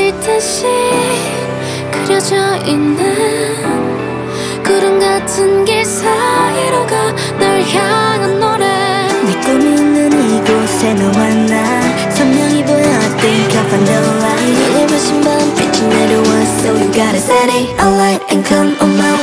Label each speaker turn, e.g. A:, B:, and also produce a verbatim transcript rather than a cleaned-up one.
A: 듯이 그려져 있는 구름 같은 길 사이로 가 널 향한 노래.
B: 네 꿈이 있는 이곳에 너와 나 선명히 보여. I think I found the light. 너의 부신 밤빛이 내려와, so you gotta set it alight and come on my